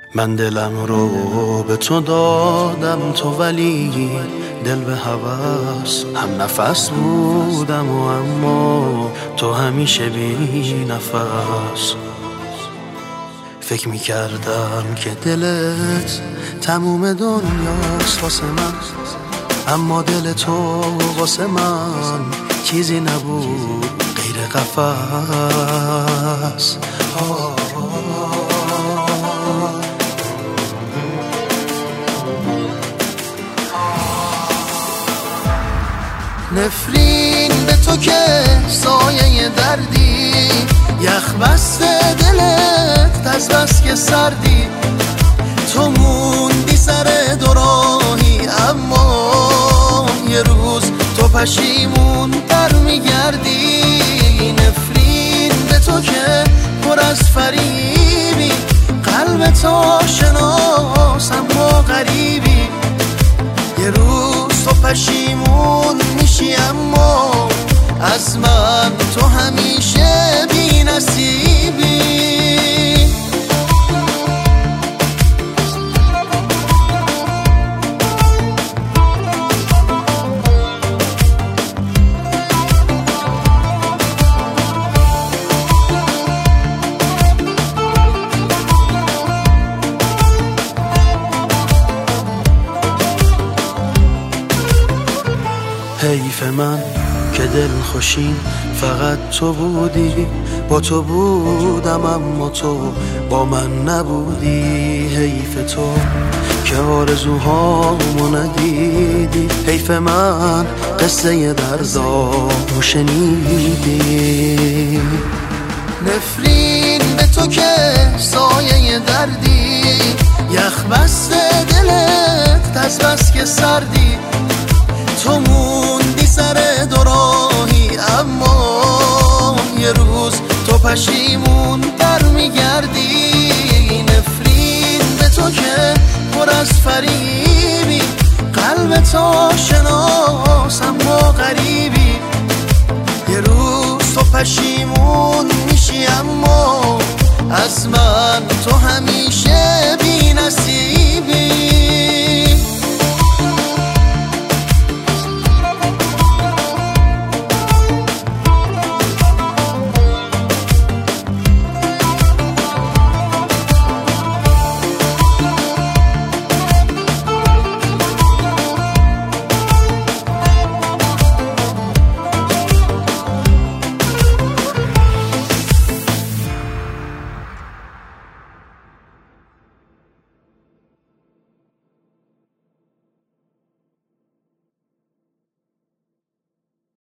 من دلم رو به تو دادم تو ولی دل به هوس هم نفس بودم و اما تو همیشه بی نفس. فکر میکردم که دلت تموم دنیاست واسه من، اما دل تو واسه من چیزی نبود غیر قفس. نفرین به تو که سایه دردی، یخ بسته دلت از بس که سردی. تو موندی سر دوراهی اما یه روز تو پشیمون در میگردی. نفرین به تو که پر از فریبی، قلب تو شناس اما غریبی. یه روز تو پشیمون میشی اما از من تو همیشه بی نصیبی. حیف من که دل خوشین فقط تو بودی، با تو بودم اما تو با من نبودی. حیف تو که آرزوهامو ندیدی، حیف من قصه دردامو شنیدی. نفرین به تو که سایه دردی، یخ بسته دلت از بس که سردی. تو موندی سر دوراهی اما یه روز تو پشیمون در میگردی. نفرین به تو که پر از فریبی، قلب تو شناس اما غریبی. یه روز تو پشیمون میشی اما از من تو همیشه بی نصیبی.